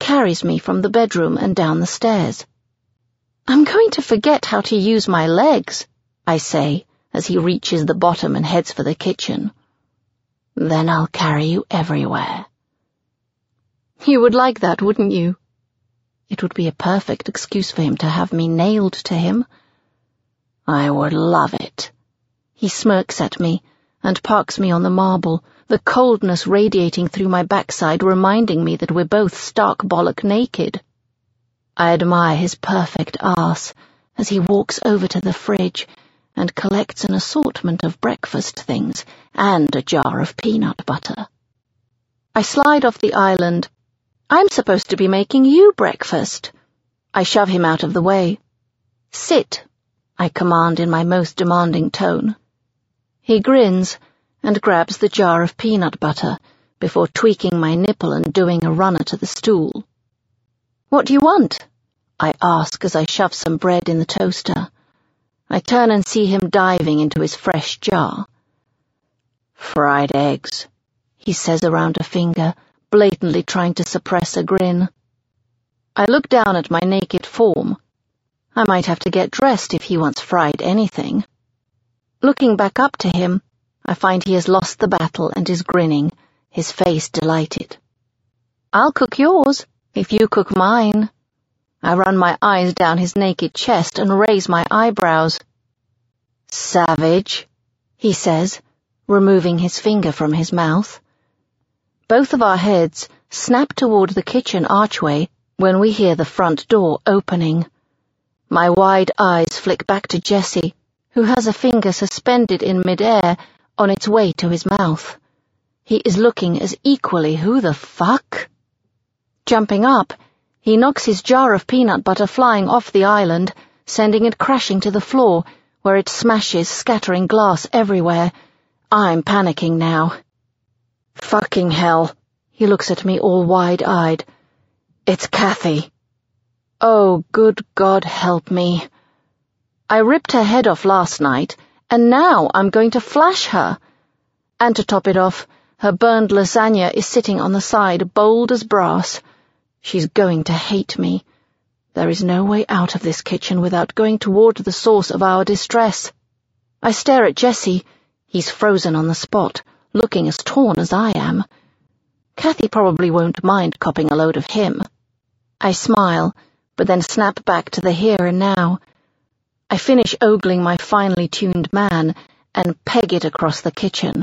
carries me from the bedroom and down the stairs. "I'm going to forget how to use my legs," I say, as he reaches the bottom and heads for the kitchen. "Then I'll carry you everywhere." "You would like that, wouldn't you?" It would be a perfect excuse for him to have me nailed to him. "I would love it." He smirks at me and parks me on the marble, the coldness radiating through my backside, reminding me that we're both stark bollock naked. I admire his perfect arse as he walks over to the fridge and collects an assortment of breakfast things and a jar of peanut butter. I slide off the island. "I'm supposed to be making you breakfast." I shove him out of the way. "Sit," I command in my most demanding tone. He grins and grabs the jar of peanut butter before tweaking my nipple and doing a runner to the stool. "What do you want?" I ask as I shove some bread in the toaster. I turn and see him diving into his fresh jar. "Fried eggs," he says around a finger, blatantly trying to suppress a grin. I look down at my naked form. I might have to get dressed if he wants fried anything. Looking back up to him, I find he has lost the battle and is grinning, his face delighted. "I'll cook yours, if you cook mine." I run my eyes down his naked chest and raise my eyebrows. "Savage," he says, removing his finger from his mouth. Both of our heads snap toward the kitchen archway when we hear the front door opening. My wide eyes flick back to Jessie, who has a finger suspended in midair on its way to his mouth. He is looking as equally who the fuck? Jumping up, he knocks his jar of peanut butter flying off the island, sending it crashing to the floor, where it smashes, scattering glass everywhere. I'm panicking now. "Fucking hell," he looks at me all wide-eyed. "It's Kathy." Oh, good God help me. I ripped her head off last night, and now I'm going to flash her. And to top it off, her burned lasagna is sitting on the side, bold as brass. She's going to hate me. There is no way out of this kitchen without going toward the source of our distress. I stare at Jessie. He's frozen on the spot, looking as torn as I am. Kathy probably won't mind copping a load of him. I smile, but then snap back to the here and now. I finish ogling my finely tuned man and peg it across the kitchen.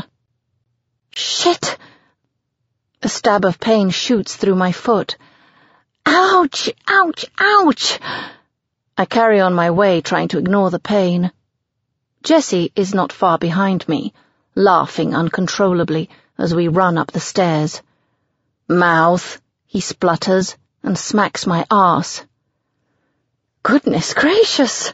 Shit! A stab of pain shoots through my foot. Ouch! Ouch! Ouch! I carry on my way, trying to ignore the pain. Jessie is not far behind me, laughing uncontrollably as we run up the stairs. "Mouth," he splutters and smacks my arse. Goodness gracious!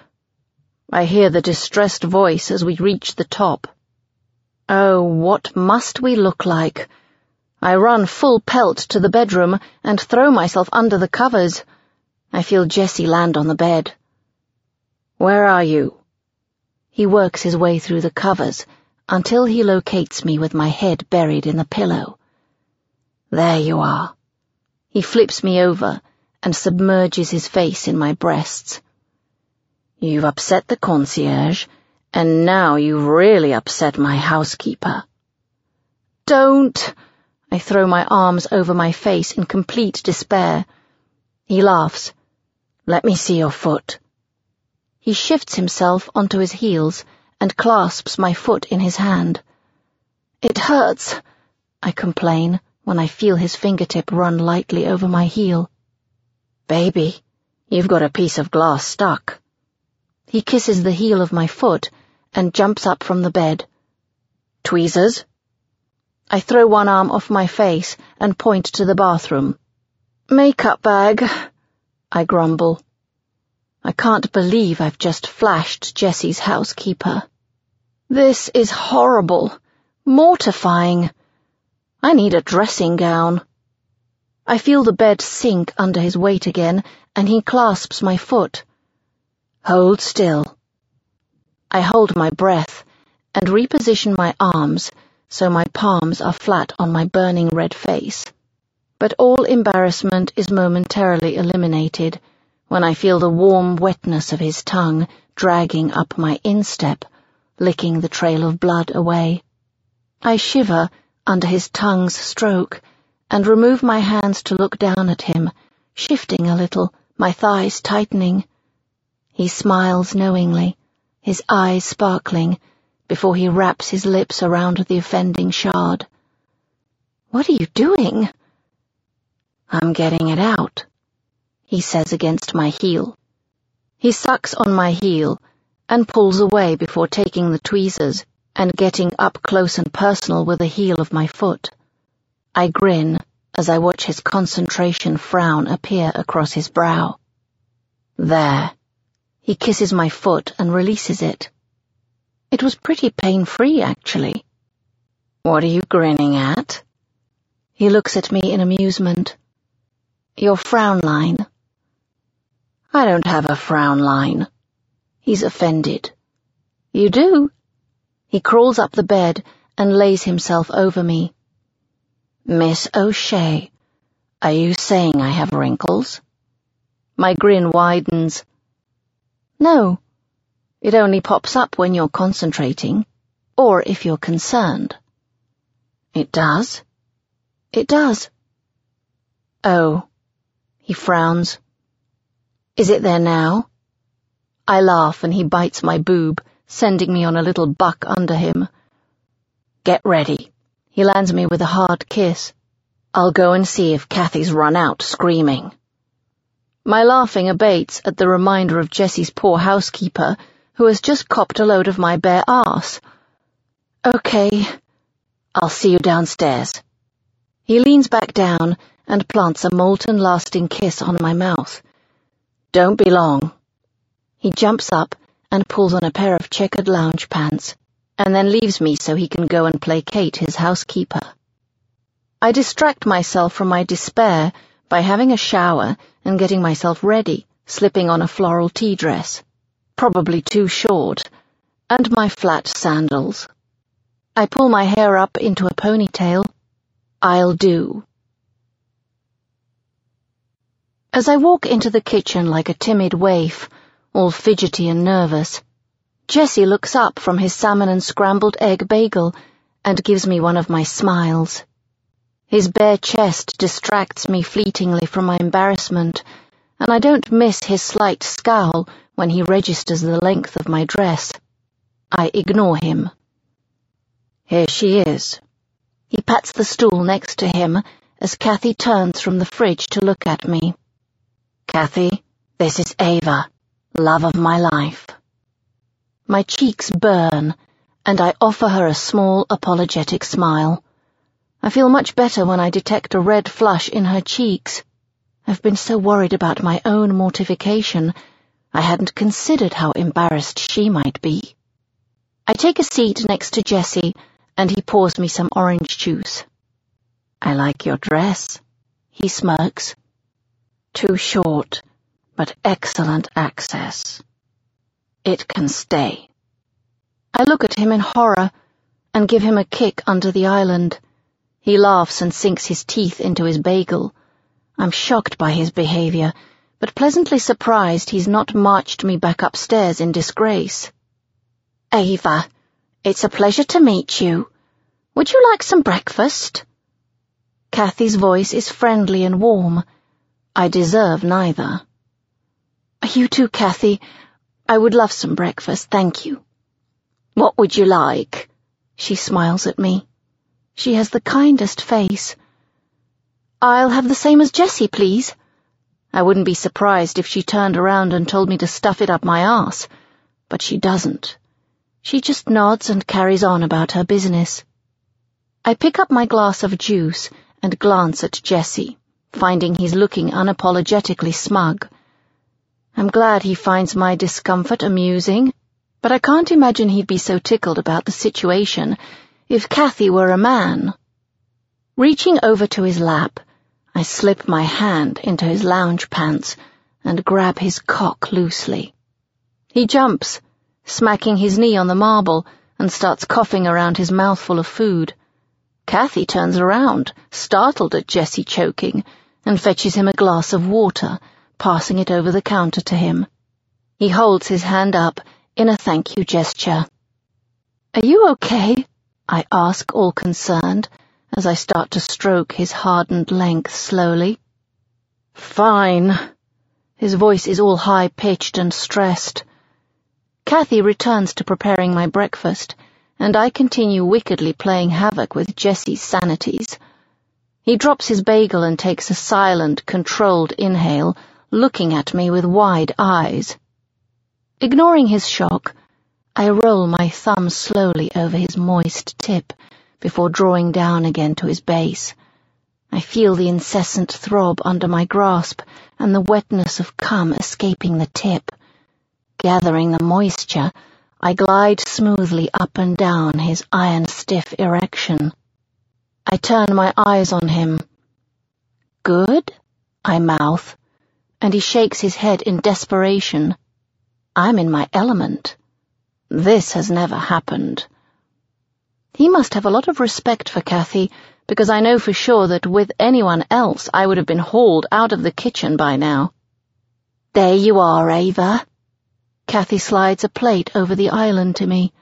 I hear the distressed voice as we reach the top. Oh, what must we look like? I run full pelt to the bedroom and throw myself under the covers. I feel Jessie land on the bed. "Where are you?" He works his way through the covers until he locates me with my head buried in the pillow. "There you are." He flips me over and submerges his face in my breasts. "You've upset the concierge, and now you've really upset my housekeeper." "Don't!" I throw my arms over my face in complete despair. He laughs. "Let me see your foot." He shifts himself onto his heels and clasps my foot in his hand. "It hurts," I complain when I feel his fingertip run lightly over my heel. "Baby, you've got a piece of glass stuck." He kisses the heel of my foot and jumps up from the bed. "Tweezers?" I throw one arm off my face and point to the bathroom. "Makeup bag," I grumble. I can't believe I've just flashed Jessie's housekeeper. This is horrible, mortifying. I need a dressing gown. I feel the bed sink under his weight again, and he clasps my foot. "Hold still." I hold my breath and reposition my arms so my palms are flat on my burning red face. But all embarrassment is momentarily eliminated when I feel the warm wetness of his tongue dragging up my instep, licking the trail of blood away. I shiver under his tongue's stroke and remove my hands to look down at him, shifting a little, my thighs tightening. He smiles knowingly, his eyes sparkling, before he wraps his lips around the offending shard. "What are you doing?" "I'm getting it out," he says against my heel. He sucks on my heel and pulls away before taking the tweezers and getting up close and personal with the heel of my foot. I grin as I watch his concentration frown appear across his brow. There. He kisses my foot and releases it. It was pretty pain-free, actually. "What are you grinning at?" He looks at me in amusement. "Your frown line." "I don't have a frown line." He's offended. "You do?" He crawls up the bed and lays himself over me. "Miss O'Shea, are you saying I have wrinkles?" My grin widens. "No. It only pops up when you're concentrating, or if you're concerned." "It does?" "It does." "Oh." He frowns. "Is it there now?" I laugh and he bites my boob, sending me on a little buck under him. "Get ready." He lands me with a hard kiss. "I'll go and see if Kathy's run out screaming." My laughing abates at the reminder of Jessie's poor housekeeper, who has just copped a load of my bare arse. "Okay, I'll see you downstairs." He leans back down and plants a molten lasting kiss on my mouth. "Don't be long." He jumps up and pulls on a pair of checkered lounge pants, and then leaves me so he can go and placate his housekeeper. I distract myself from my despair by having a shower and getting myself ready, slipping on a floral tea dress, probably too short, and my flat sandals. I pull my hair up into a ponytail. I'll do. As I walk into the kitchen like a timid waif, all fidgety and nervous, Jessie looks up from his salmon and scrambled egg bagel and gives me one of my smiles. His bare chest distracts me fleetingly from my embarrassment, and I don't miss his slight scowl when he registers the length of my dress. I ignore him. "Here she is." He pats the stool next to him as Kathy turns from the fridge to look at me. "Kathy, this is Ava, love of my life." My cheeks burn, and I offer her a small, apologetic smile. I feel much better when I detect a red flush in her cheeks. I've been so worried about my own mortification, I hadn't considered how embarrassed she might be. I take a seat next to Jessie, and he pours me some orange juice. "I like your dress," he smirks. "Too short, but excellent access. It can stay." I look at him in horror and give him a kick under the island. He laughs and sinks his teeth into his bagel. I'm shocked by his behavior, but pleasantly surprised he's not marched me back upstairs in disgrace. "Ava, it's a pleasure to meet you. Would you like some breakfast?" Kathy's voice is friendly and warm. I deserve neither. "You too, Kathy. I would love some breakfast, thank you." "What would you like?" She smiles at me. She has the kindest face. "I'll have the same as Jessie, please." I wouldn't be surprised if she turned around and told me to stuff it up my arse, but she doesn't. She just nods and carries on about her business. I pick up my glass of juice and glance at Jessie, finding he's looking unapologetically smug. I'm glad he finds my discomfort amusing, but I can't imagine he'd be so tickled about the situation if Kathy were a man. Reaching over to his lap, I slip my hand into his lounge pants and grab his cock loosely. He jumps, smacking his knee on the marble, and starts coughing around his mouthful of food. Kathy turns around, startled at Jessie choking, and fetches him a glass of water, passing it over the counter to him. He holds his hand up in a thank you gesture. "Are you okay?" I ask, all concerned, as I start to stroke his hardened length slowly. "Fine." His voice is all high-pitched and stressed. Kathy returns to preparing my breakfast, and I continue wickedly playing havoc with Jessie's sanities. He drops his bagel and takes a silent, controlled inhale, looking at me with wide eyes. Ignoring his shock, I roll my thumb slowly over his moist tip before drawing down again to his base. I feel the incessant throb under my grasp and the wetness of cum escaping the tip. Gathering the moisture, I glide smoothly up and down his iron-stiff erection. I turn my eyes on him. "Good?" I mouth, and he shakes his head in desperation. I'm in my element. This has never happened. He must have a lot of respect for Kathy, because I know for sure that with anyone else I would have been hauled out of the kitchen by now. "There you are, Ava." Kathy slides a plate over the island to me.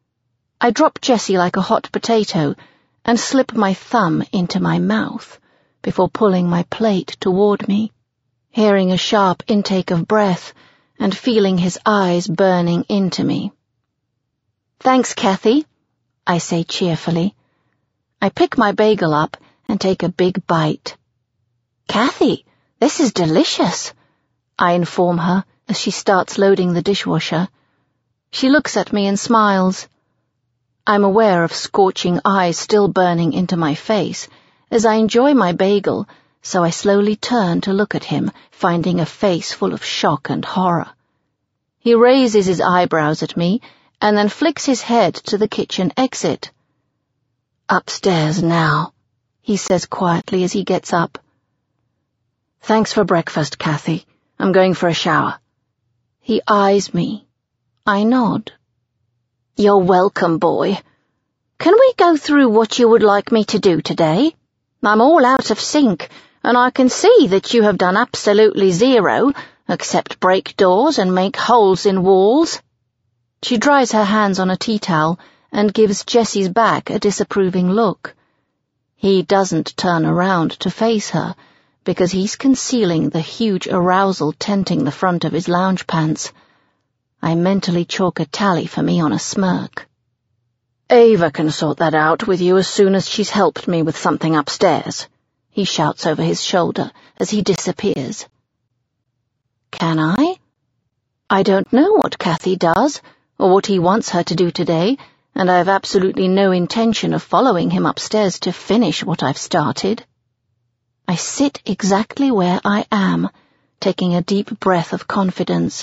I drop Jessie like a hot potato and slip my thumb into my mouth before pulling my plate toward me, hearing a sharp intake of breath and feeling his eyes burning into me. "Thanks, Kathy," I say cheerfully. I pick my bagel up and take a big bite. "Kathy, this is delicious," I inform her as she starts loading the dishwasher. She looks at me and smiles. I'm aware of scorching eyes still burning into my face as I enjoy my bagel, so I slowly turn to look at him, finding a face full of shock and horror. He raises his eyebrows at me and then flicks his head to the kitchen exit. "Upstairs now," he says quietly as he gets up. "Thanks for breakfast, Kathy. I'm going for a shower." He eyes me. I nod. "You're welcome, boy. Can we go through what you would like me to do today? I'm all out of sync, and I can see that you have done absolutely zero, except break doors and make holes in walls." She dries her hands on a tea towel and gives Jessie's back a disapproving look. He doesn't turn around to face her, because he's concealing the huge arousal tenting the front of his lounge pants. I mentally chalk a tally for me on a smirk. "Ava can sort that out with you as soon as she's helped me with something upstairs," he shouts over his shoulder as he disappears. Can I? I don't know what Kathy does, or what he wants her to do today, and I have absolutely no intention of following him upstairs to finish what I've started. I sit exactly where I am, taking a deep breath of confidence.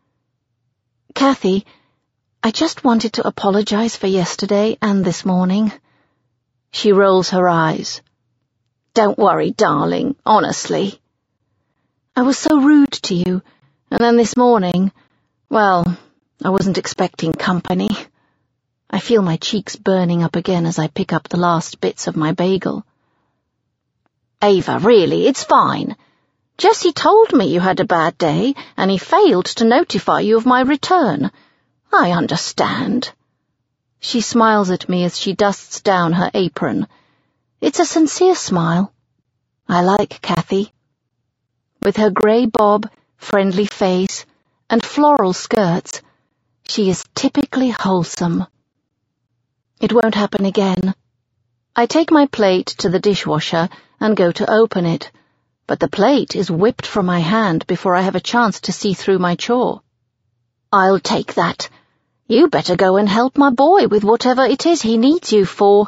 "Kathy, I just wanted to apologize for yesterday and this morning." She rolls her eyes. "Don't worry, darling, honestly. I was so rude to you, and then this morning, well, I wasn't expecting company." I feel my cheeks burning up again as I pick up the last bits of my bagel. "Ava, really, it's fine. Jessie told me you had a bad day, and he failed to notify you of my return. I understand." She smiles at me as she dusts down her apron. It's a sincere smile. I like Kathy. With her grey bob, friendly face, and floral skirts, she is typically wholesome. It won't happen again. I take my plate to the dishwasher and go to open it, but the plate is whipped from my hand before I have a chance to see through my chore. "I'll take that. You better go and help my boy with whatever it is he needs you for."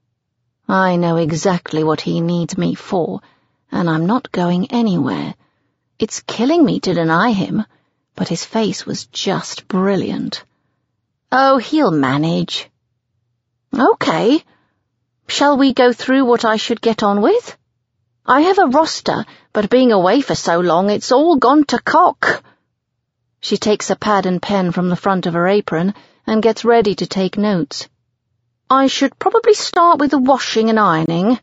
I know exactly what he needs me for, and I'm not going anywhere. It's killing me to deny him, but his face was just brilliant. "Oh, he'll manage." "Okay. Shall we go through what I should get on with? I have a roster, but being away for so long, it's all gone to cock." She takes a pad and pen from the front of her apron and gets ready to take notes. I should probably start with the washing and ironing.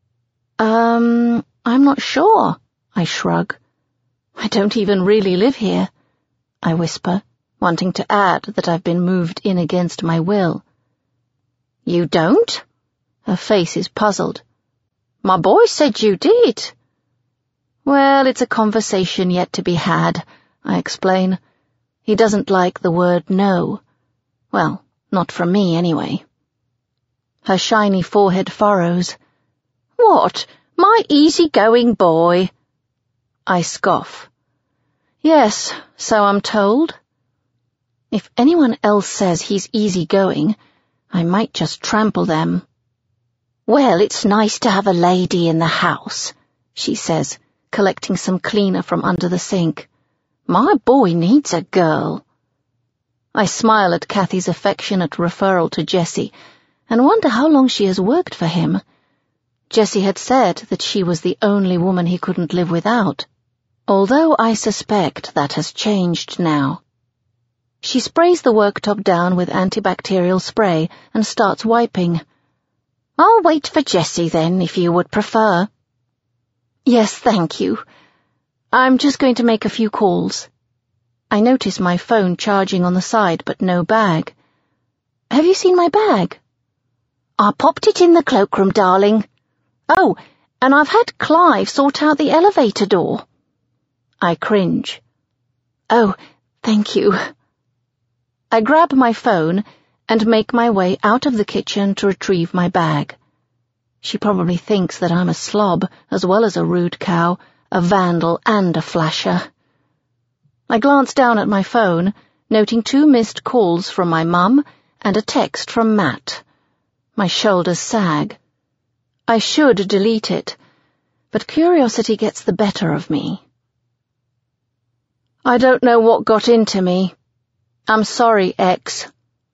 I'm not sure, I shrug. I don't even really live here, I whisper, wanting to add that I've been moved in against my will. You don't? Her face is puzzled. My boy said you did. Well, it's a conversation yet to be had, I explain. He doesn't like the word no. Well, not from me anyway. Her shiny forehead furrows. What? My easy-going boy? I scoff. Yes, so I'm told. If anyone else says he's easy-going, I might just trample them. Well, it's nice to have a lady in the house, she says, collecting some cleaner from under the sink. My boy needs a girl. I smile at Kathy's affectionate referral to Jessie and wonder how long she has worked for him. Jessie had said that she was the only woman he couldn't live without, although I suspect that has changed now. She sprays the worktop down with antibacterial spray and starts wiping. I'll wait for Jessie then, if you would prefer. Yes, thank you. I'm just going to make a few calls. I notice my phone charging on the side, but no bag. Have you seen my bag? I popped it in the cloakroom, darling. Oh, and I've had Clive sort out the elevator door. I cringe. Oh, thank you. I grab my phone and make my way out of the kitchen to retrieve my bag. She probably thinks that I'm a slob, as well as a rude cow, a vandal and a flasher. I glance down at my phone, noting 2 missed calls from my mum and a text from Matt. My shoulders sag. I should delete it, but curiosity gets the better of me. I don't know what got into me. I'm sorry, X.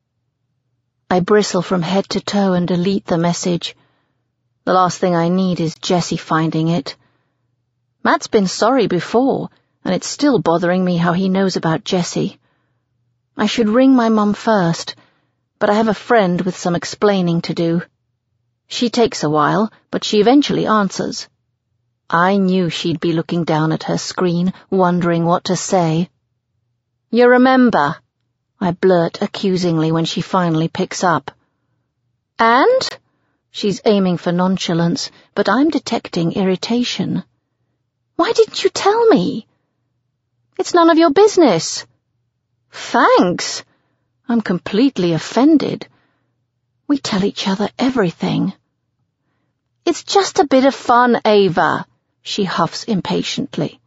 I bristle from head to toe and delete the message. The last thing I need is Jessie finding it. Matt's been sorry before, and it's still bothering me how he knows about Jessie. I should ring my mum first, but I have a friend with some explaining to do. She takes a while, but she eventually answers. I knew she'd be looking down at her screen, wondering what to say. You remember? I blurt accusingly when she finally picks up. And? She's aiming for nonchalance, but I'm detecting irritation. Why didn't you tell me? It's none of your business. Thanks. I'm completely offended. We tell each other everything. It's just a bit of fun, Ava, she huffs impatiently.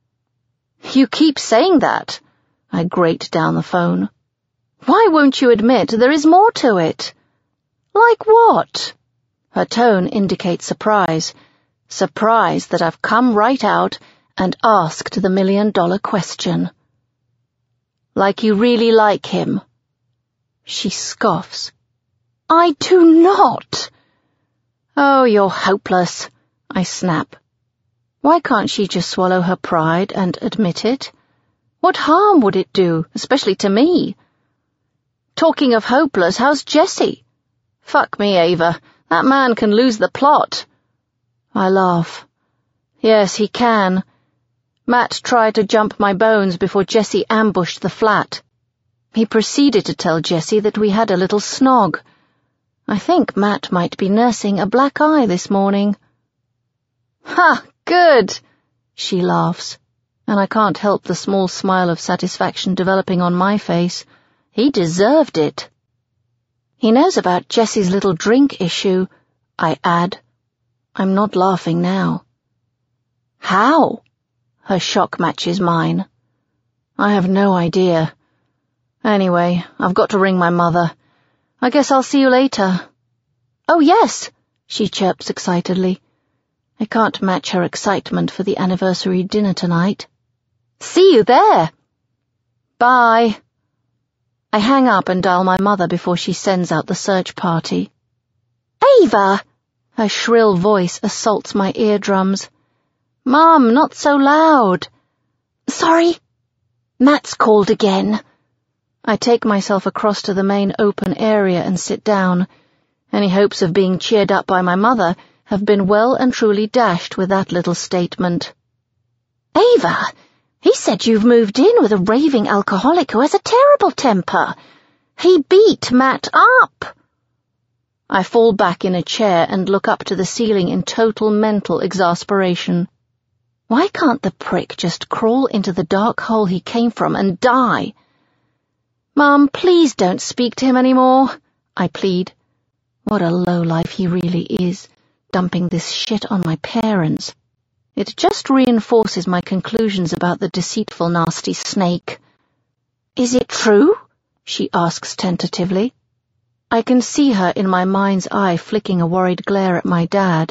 You keep saying that, I grate down the phone. Why won't you admit there is more to it? Like what? Her tone indicates surprise. Surprise that I've come right out and asked the $1 million question. Like you really like him? She scoffs. I do not. Oh, you're hopeless, I snap. Why can't she just swallow her pride and admit it? What harm would it do, especially to me? Talking of hopeless, how's Jessie? Fuck me, Ava. That man can lose the plot. I laugh. Yes, he can. Matt tried to jump my bones before Jessie ambushed the flat. He proceeded to tell Jessie that we had a little snog. I think Matt might be nursing a black eye this morning. Ha! Good! She laughs, and I can't help the small smile of satisfaction developing on my face. He deserved it. He knows about Jessie's little drink issue, I add. I'm not laughing now. How? Her shock matches mine. I have no idea. Anyway, I've got to ring my mother. I guess I'll see you later. Oh, yes, she chirps excitedly. I can't match her excitement for the anniversary dinner tonight. See you there. Bye. I hang up and dial my mother before she sends out the search party. Ava! Her shrill voice assaults my eardrums. Mum, not so loud. Sorry. Matt's called again. I take myself across to the main open area and sit down. Any hopes of being cheered up by my mother have been well and truly dashed with that little statement. "Ava, he said you've moved in with a raving alcoholic who has a terrible temper. He beat Matt up." I fall back in a chair and look up to the ceiling in total mental exasperation. Why can't the prick just crawl into the dark hole he came from and die? "Mum, please don't speak to him anymore," I plead. What a lowlife he really is, dumping this shit on my parents. It just reinforces my conclusions about the deceitful, nasty snake. "Is it true?" she asks tentatively. I can see her in my mind's eye flicking a worried glare at my dad.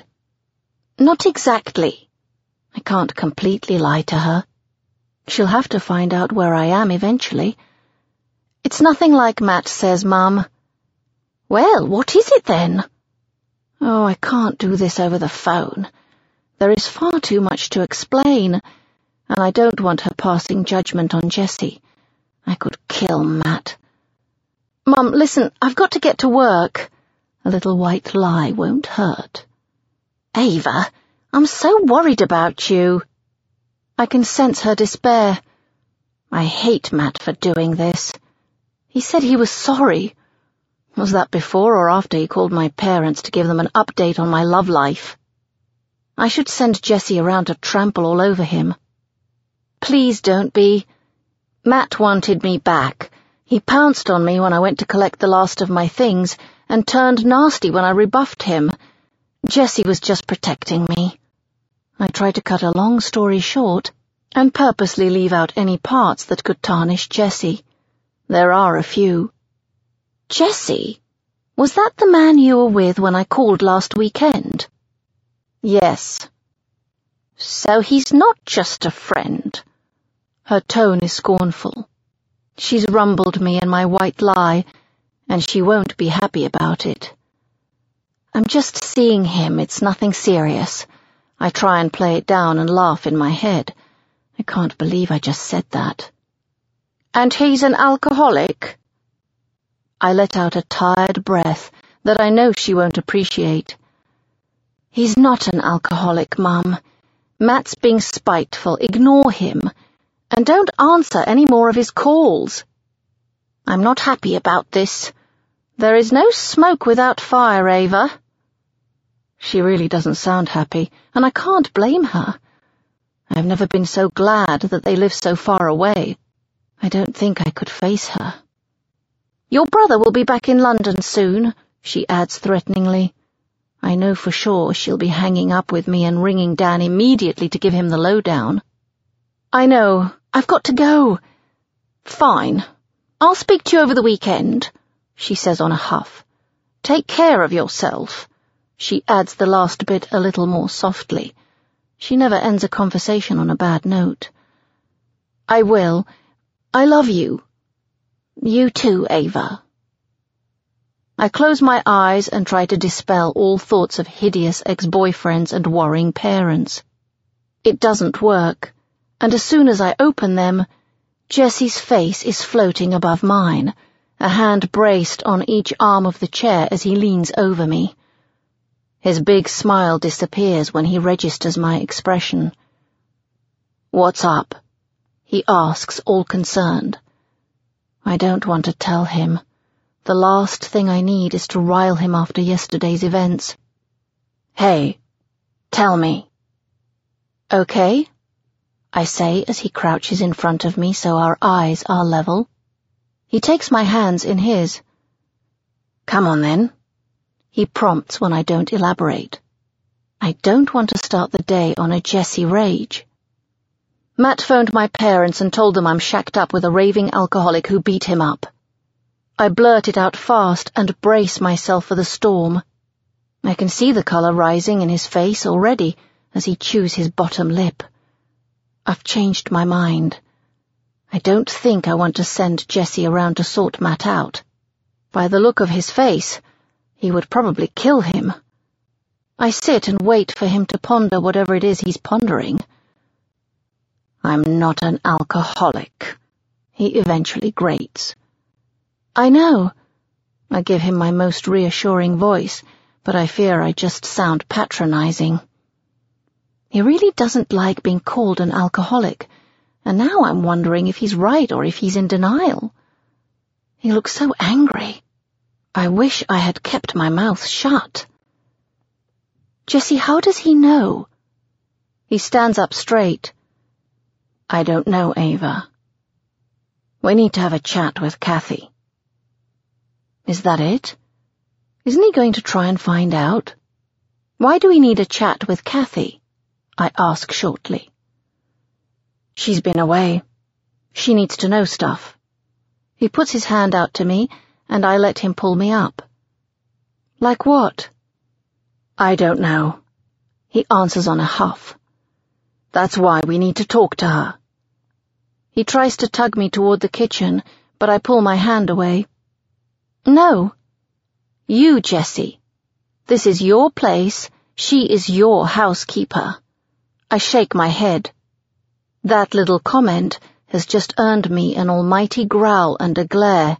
Not exactly. I can't completely lie to her. She'll have to find out where I am eventually. "It's nothing like Matt says, Mum." "Well, what is it then?" Oh, I can't do this over the phone. There is far too much to explain, and I don't want her passing judgment on Jessie. I could kill Matt. "Mum, listen, I've got to get to work." A little white lie won't hurt. "Ava, I'm so worried about you." I can sense her despair. I hate Matt for doing this. He said he was sorry. Was that before or after he called my parents to give them an update on my love life? I should send Jessie around to trample all over him. "Please don't be. Matt wanted me back. He pounced on me when I went to collect the last of my things and turned nasty when I rebuffed him. Jessie was just protecting me." I tried to cut a long story short and purposely leave out any parts that could tarnish Jessie. There are a few. "Jessie, was that the man you were with when I called last weekend?" "Yes." "So he's not just a friend." Her tone is scornful. She's rumbled me in my white lie, and she won't be happy about it. I'm just seeing him, it's nothing serious. I try and play it down and laugh in my head. I can't believe I just said that. "And he's an alcoholic?" I let out a tired breath that I know she won't appreciate. "He's not an alcoholic, Mum. Matt's being spiteful. Ignore him. And don't answer any more of his calls." "I'm not happy about this. There is no smoke without fire, Ava." She really doesn't sound happy, and I can't blame her. I've never been so glad that they live so far away. I don't think I could face her. "Your brother will be back in London soon," she adds threateningly. I know for sure she'll be hanging up with me and ringing Dan immediately to give him the lowdown. "I know. I've got to go." "Fine. I'll speak to you over the weekend," she says on a huff. "Take care of yourself." She adds the last bit a little more softly. She never ends a conversation on a bad note. "I will. I love you." "You too, Ava." I close my eyes and try to dispel all thoughts of hideous ex-boyfriends and worrying parents. It doesn't work, and as soon as I open them, Jessie's face is floating above mine, a hand braced on each arm of the chair as he leans over me. His big smile disappears when he registers my expression. "What's up?" he asks, all concerned. I don't want to tell him. The last thing I need is to rile him after yesterday's events. "Hey, tell me." "Okay," I say as he crouches in front of me so our eyes are level. He takes my hands in his. "Come on then," he prompts when I don't elaborate. I don't want to start the day on a Jessie rage. Matt phoned my parents and told them I'm shacked up with a raving alcoholic who beat him up. I blurt it out fast and brace myself for the storm. I can see the colour rising in his face already as he chews his bottom lip. I've changed my mind. I don't think I want to send Jessie around to sort Matt out. By the look of his face, he would probably kill him. I sit and wait for him to ponder whatever it is he's pondering. "I'm not an alcoholic," he eventually grates. "I know, I give him my most reassuring voice, but I fear I just sound patronizing. He really doesn't like being called an alcoholic, and now I'm wondering if he's right or if he's in denial. He looks so angry. I wish I had kept my mouth shut. Jessie, how does he know? He stands up straight. I don't know, Ava. We need to have a chat with Kathy. Is that it? Isn't he going to try and find out? Why do we need a chat with Kathy? I ask shortly. She's been away. She needs to know stuff. He puts his hand out to me, and I let him pull me up. Like what? I don't know. He answers on a huff. That's why we need to talk to her. He tries to tug me toward the kitchen, but I pull my hand away. No. You, Jessie. This is your place. She is your housekeeper. I shake my head. That little comment has just earned me an almighty growl and a glare.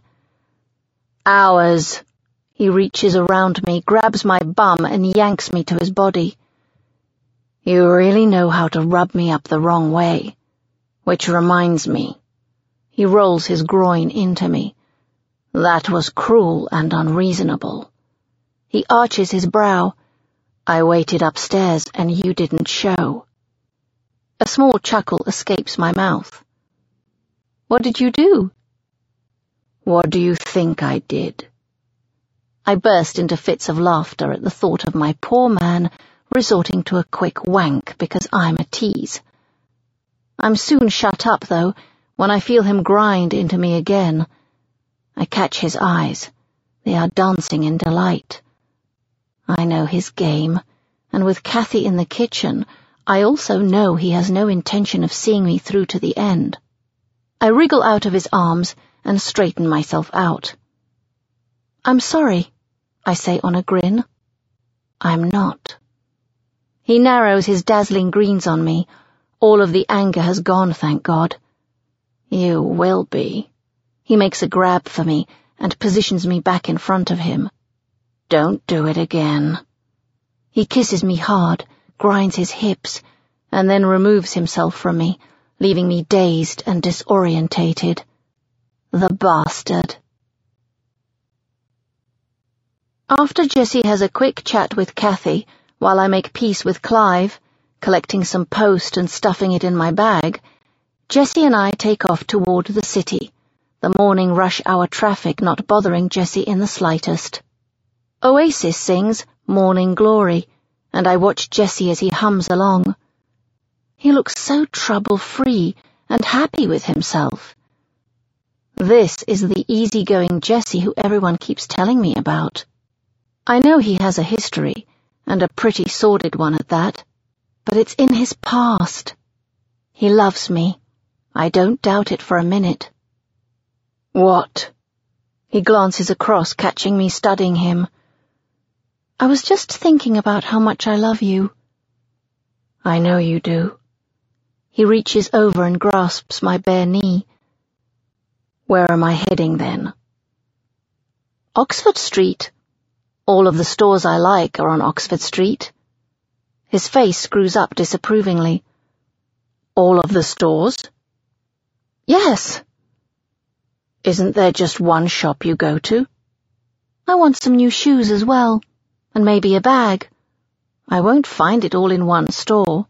Ours. He reaches around me, grabs my bum, and yanks me to his body. You really know how to rub me up the wrong way. Which reminds me. He rolls his groin into me. That was cruel and unreasonable. He arches his brow. I waited upstairs and you didn't show. A small chuckle escapes my mouth. What did you do? What do you think I did? I burst into fits of laughter at the thought of my poor man resorting to a quick wank because I'm a tease. I'm soon shut up, though, when I feel him grind into me again. I catch his eyes. They are dancing in delight. I know his game, and with Kathy in the kitchen, I also know he has no intention of seeing me through to the end. I wriggle out of his arms and straighten myself out. I'm sorry, I say on a grin. I'm not. He narrows his dazzling greens on me. All of the anger has gone, thank God. You will be. He makes a grab for me and positions me back in front of him. Don't do it again. He kisses me hard, grinds his hips, and then removes himself from me, leaving me dazed and disorientated. The bastard. After Jessie has a quick chat with Kathy, while I make peace with Clive, collecting some post and stuffing it in my bag, Jessie and I take off toward the city, the morning rush hour traffic not bothering Jessie in the slightest. Oasis sings Morning Glory, and I watch Jessie as he hums along. He looks so trouble-free and happy with himself. This is the easygoing Jessie who everyone keeps telling me about. I know he has a history, and a pretty sordid one at that, but it's in his past. He loves me. I don't doubt it for a minute. What? He glances across, catching me studying him. I was just thinking about how much I love you. I know you do. He reaches over and grasps my bare knee. Where am I heading then? Oxford Street. All of the stores I like are on Oxford Street. His face screws up disapprovingly. All of the stores? Yes. Isn't there just one shop you go to? I want some new shoes as well, and maybe a bag. I won't find it all in one store.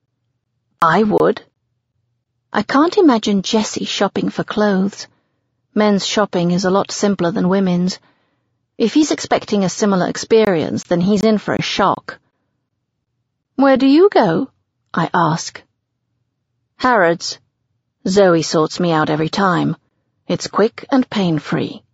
I would. I can't imagine Jessie shopping for clothes. Men's shopping is a lot simpler than women's. If he's expecting a similar experience, then he's in for a shock. Where do you go? I ask. Harrods. Zoe sorts me out every time. It's quick and pain-free.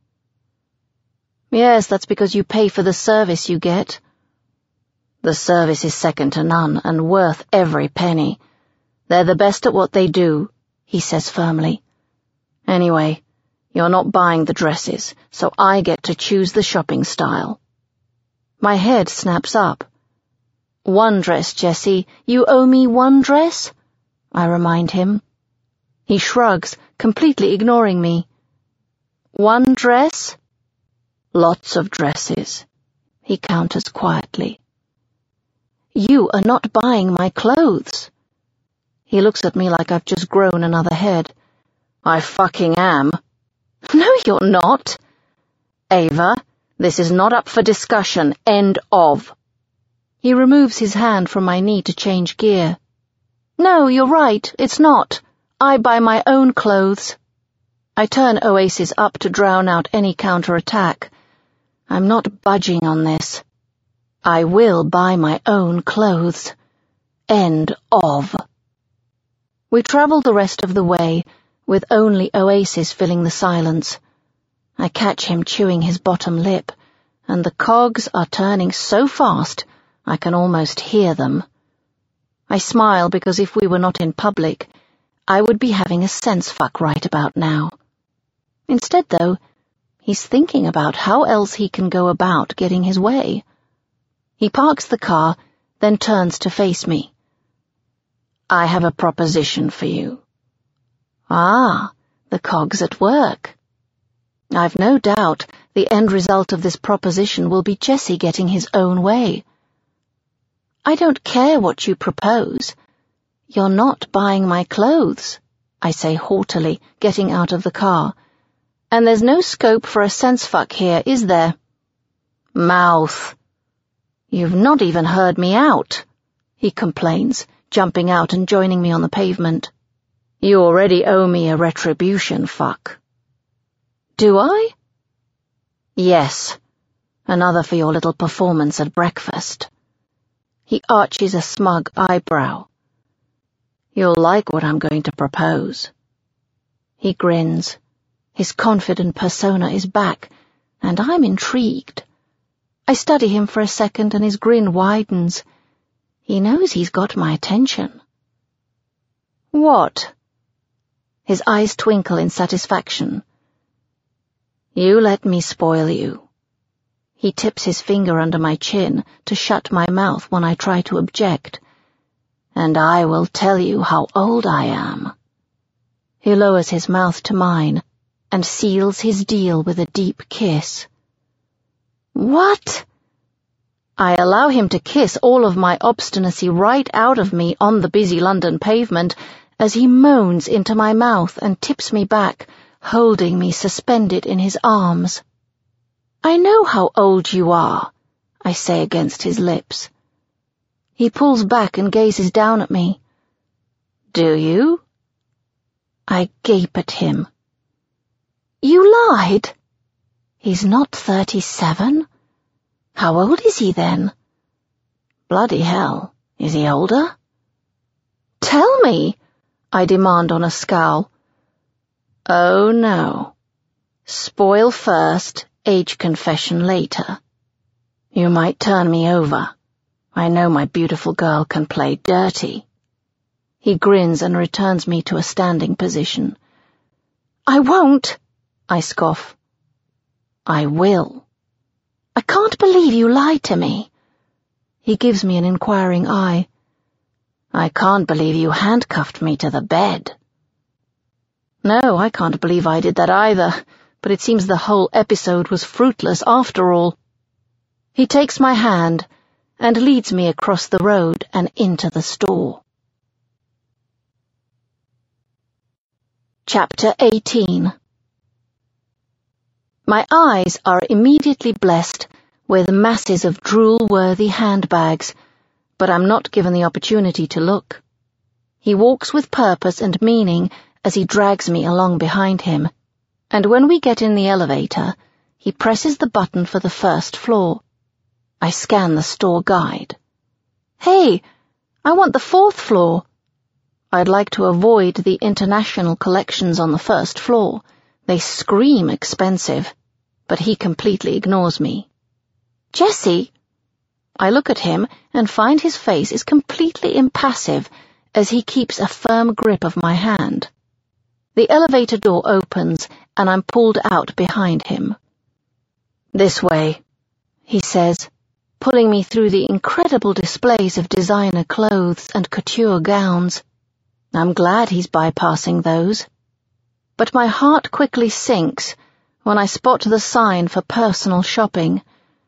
Yes, that's because you pay for the service you get. The service is second to none and worth every penny. They're the best at what they do, he says firmly. Anyway, you're not buying the dresses, so I get to choose the shopping style. My head snaps up. One dress, Jessie. You owe me one dress? I remind him. He shrugs, completely ignoring me. One dress? Lots of dresses, he counters quietly. You are not buying my clothes. He looks at me like I've just grown another head. I fucking am. No, you're not. Ava, this is not up for discussion. End of. He removes his hand from my knee to change gear. No, you're right, it's not. I buy my own clothes. I turn Oasis up to drown out any counterattack. I'm not budging on this. I will buy my own clothes. End of. We travel the rest of the way, with only Oasis filling the silence. I catch him chewing his bottom lip, and the cogs are turning so fast I can almost hear them. I smile because if we were not in public, I would be having a sense fuck right about now. Instead, though, he's thinking about how else he can go about getting his way. He parks the car, then turns to face me. I have a proposition for you. Ah, the cog's at work. I've no doubt the end result of this proposition will be Jesse getting his own way. I don't care what you propose. You're not buying my clothes, I say haughtily, getting out of the car. And there's no scope for a sense fuck here, is there? Mouth. You've not even heard me out, he complains, jumping out and joining me on the pavement. You already owe me a retribution, fuck. Do I? Yes. Another for your little performance at breakfast. He arches a smug eyebrow. You'll like what I'm going to propose. He grins. His confident persona is back, and I'm intrigued. I study him for a second and his grin widens. He knows he's got my attention. What? His eyes twinkle in satisfaction. You let me spoil you. He tips his finger under my chin to shut my mouth when I try to object. And I will tell you how old I am. He lowers his mouth to mine and seals his deal with a deep kiss. What? I allow him to kiss all of my obstinacy right out of me on the busy London pavement as he moans into my mouth and tips me back, holding me suspended in his arms. I know how old you are, I say against his lips. He pulls back and gazes down at me. Do you? I gape at him. You lied. He's not 37. How old is he then? Bloody hell, is he older? Tell me, I demand on a scowl. Oh no. Spoil first, age confession later. You might turn me over. I know my beautiful girl can play dirty. He grins and returns me to a standing position. I won't, I scoff. I will. I can't believe you lied to me. He gives me an inquiring eye. I can't believe you handcuffed me to the bed. No, I can't believe I did that either, but it seems the whole episode was fruitless after all. He takes my hand and leads me across the road and into the store. Chapter 18. My eyes are immediately blessed with masses of drool-worthy handbags, but I'm not given the opportunity to look. He walks with purpose and meaning as he drags me along behind him, and when we get in the elevator, he presses the button for the first floor. I scan the store guide. Hey, I want the 4th floor. I'd like to avoid the international collections on the 1st floor. They scream expensive, but he completely ignores me. Jesse? I look at him and find his face is completely impassive as he keeps a firm grip of my hand. The elevator door opens and I'm pulled out behind him. This way, he says, pulling me through the incredible displays of designer clothes and couture gowns. I'm glad he's bypassing those. But my heart quickly sinks when I spot the sign for personal shopping.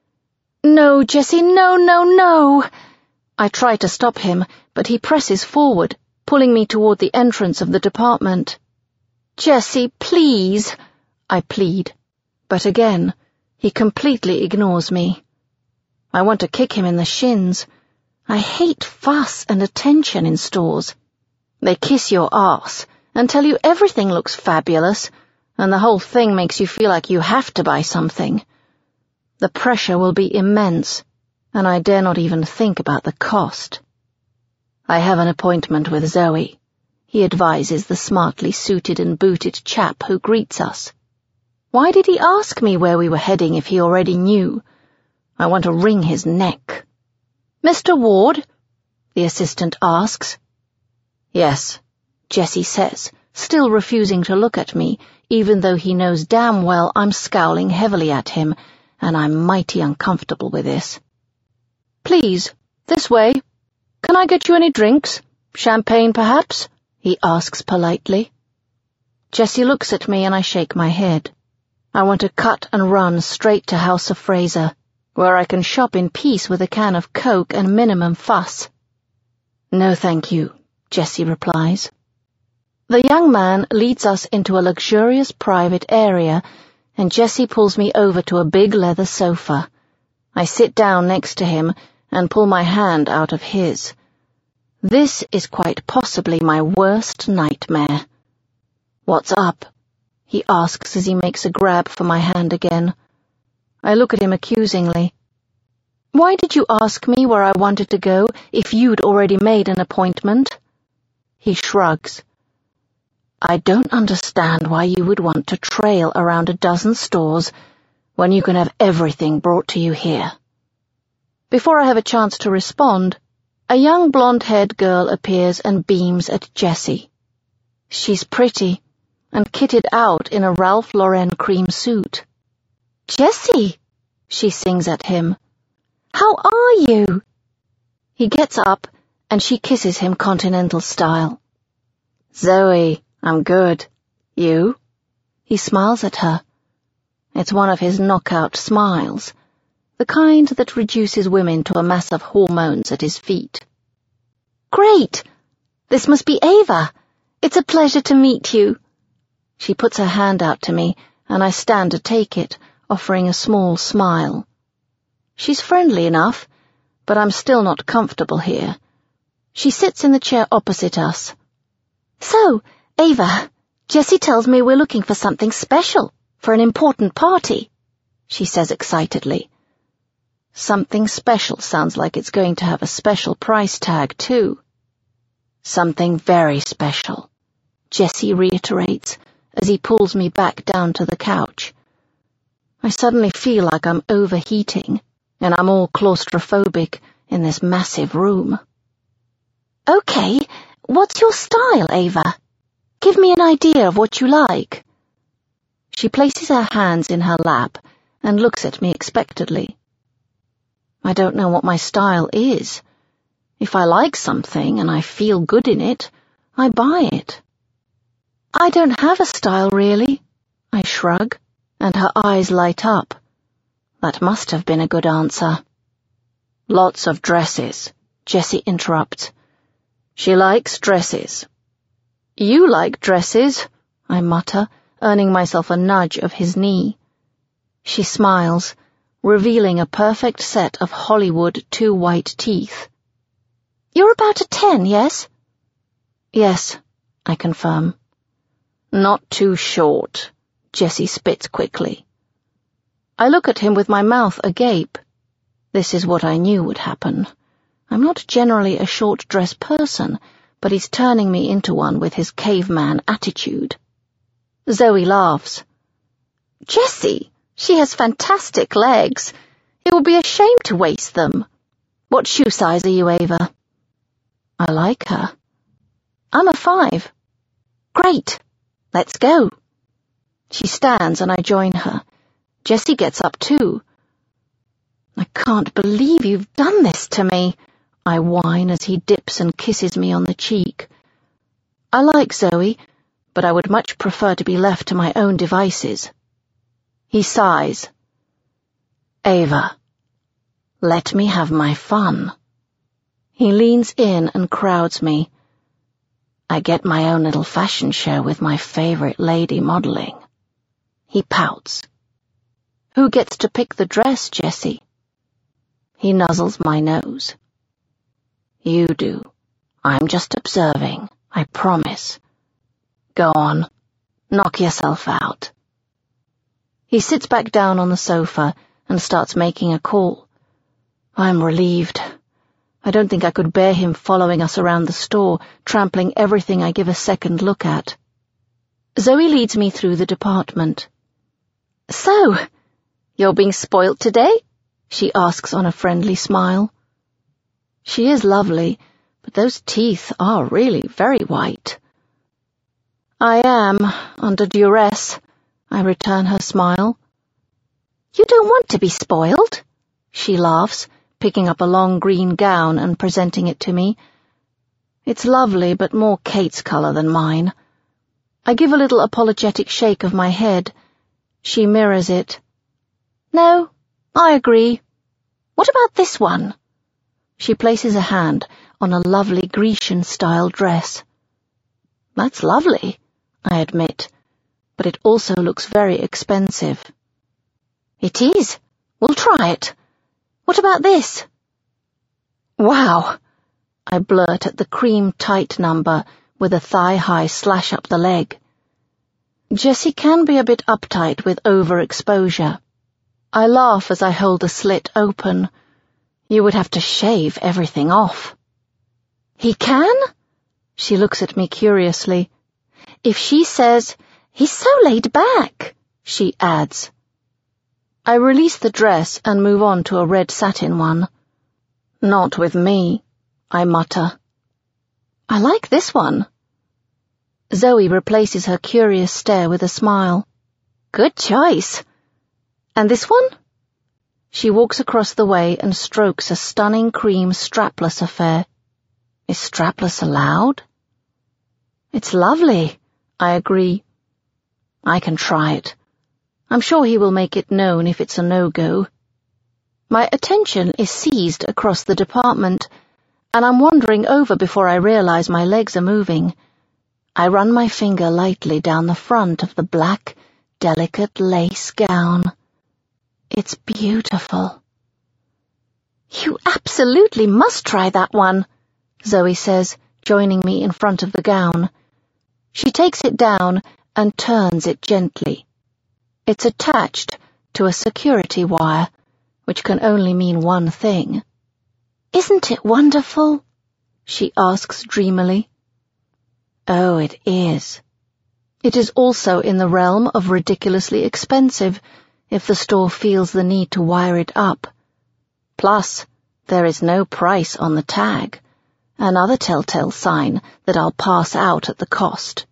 "No, Jessie, no, no, no!" I try to stop him, but he presses forward, pulling me toward the entrance of the department. "Jessie, please," I plead, but again, he completely ignores me. I want to kick him in the shins. I hate fuss and attention in stores. They kiss your arse and tell you everything looks fabulous, and the whole thing makes you feel like you have to buy something. The pressure will be immense, and I dare not even think about the cost. "I have an appointment with Zoe," he advises the smartly suited and booted chap who greets us. Why did he ask me where we were heading if he already knew? I want to wring his neck. "Mr. Ward?" the assistant asks. "Yes," Jessie says, still refusing to look at me, even though he knows damn well I'm scowling heavily at him, and I'm mighty uncomfortable with this. "Please, this way. Can I get you any drinks? Champagne, perhaps?" he asks politely. Jessie looks at me and I shake my head. I want to cut and run straight to House of Fraser, where I can shop in peace with a can of Coke and minimum fuss. "No, thank you," Jessie replies. The young man leads us into a luxurious private area, and Jessie pulls me over to a big leather sofa. I sit down next to him and pull my hand out of his. This is quite possibly my worst nightmare. "What's up?" he asks as he makes a grab for my hand again. I look at him accusingly. "Why did you ask me where I wanted to go if you'd already made an appointment?" He shrugs. "I don't understand why you would want to trail around a dozen stores when you can have everything brought to you here." Before I have a chance to respond, a young blonde-haired girl appears and beams at Jessie. She's pretty and kitted out in a Ralph Lauren cream suit. "Jessie," she sings at him. "How are you?" He gets up and she kisses him continental style. "Zoe, I'm good. You?" He smiles at her. It's one of his knockout smiles, the kind that reduces women to a mass of hormones at his feet. "Great! This must be Ava. It's a pleasure to meet you." She puts her hand out to me, and I stand to take it, offering a small smile. She's friendly enough, but I'm still not comfortable here. She sits in the chair opposite us. "So, Ava, Jessie tells me we're looking for something special, for an important party," she says excitedly. Something special sounds like it's going to have a special price tag, too. "Something very special," Jessie reiterates as he pulls me back down to the couch. I suddenly feel like I'm overheating, and I'm all claustrophobic in this massive room. "Okay, what's your style, Ava? Give me an idea of what you like." She places her hands in her lap and looks at me expectantly. I don't know what my style is. If I like something and I feel good in it, I buy it. "I don't have a style, really," I shrug, and her eyes light up. That must have been a good answer. "Lots of dresses," Jessie interrupts. "She likes dresses." "You like dresses," I mutter, earning myself a nudge of his knee. She smiles, revealing a perfect set of Hollywood 2 white teeth. "You're about a 10, yes?" "Yes," I confirm. "Not too short," Jessie spits quickly. I look at him with my mouth agape. This is what I knew would happen. I'm not generally a short-dress person, but he's turning me into one with his caveman attitude. Zoe laughs. "Jessie, she has fantastic legs. It would be a shame to waste them. What shoe size are you, Ava?" I like her. "I'm a 5. "Great. Let's go." She stands and I join her. Jessie gets up too. "I can't believe you've done this to me," I whine as he dips and kisses me on the cheek. I like Zoe, but I would much prefer to be left to my own devices. He sighs. Ava, let me have my fun. He leans in and crowds me. I get my own little fashion show with my favorite lady modeling. He pouts. Who gets to pick the dress, Jessie? He nuzzles my nose. You do. I'm just observing, I promise. Go on, knock yourself out. He sits back down on the sofa and starts making a call. I'm relieved. I don't think I could bear him following us around the store, trampling everything I give a second look at. Zoe leads me through the department. So, you're being spoilt today? She asks on a friendly smile. She is lovely, but those teeth are really very white. I am, under duress. I return her smile. You don't want to be spoiled? She laughs, picking up a long green gown and presenting it to me. It's lovely, but more Kate's colour than mine. I give a little apologetic shake of my head. She mirrors it. No, I agree. What about this one? She places a hand on a lovely Grecian-style dress. That's lovely, I admit, but it also looks very expensive. It is. We'll try it. What about this? Wow, I blurt at the cream tight number with a thigh-high slash up the leg. Jessie can be a bit uptight with overexposure. I laugh as I hold the slit open. You would have to shave everything off. He can? She looks at me curiously. If she says, he's so laid back, she adds. I release the dress and move on to a red satin one. Not with me, I mutter. I like this one. Zoe replaces her curious stare with a smile. Good choice. And this one? She walks across the way and strokes a stunning cream strapless affair. Is strapless allowed? It's lovely, I agree. I can try it. I'm sure he will make it known if it's a no-go. My attention is seized across the department, and I'm wandering over before I realize my legs are moving. I run my finger lightly down the front of the black, delicate lace gown. It's beautiful. You absolutely must try that one, Zoe says, joining me in front of the gown. She takes it down and turns it gently. It's attached to a security wire, which can only mean one thing. Isn't it wonderful? She asks dreamily. Oh, it is. It is also in the realm of ridiculously expensive, if the store feels the need to wire it up. Plus, there is no price on the tag, another telltale sign that I'll pass out at the cost.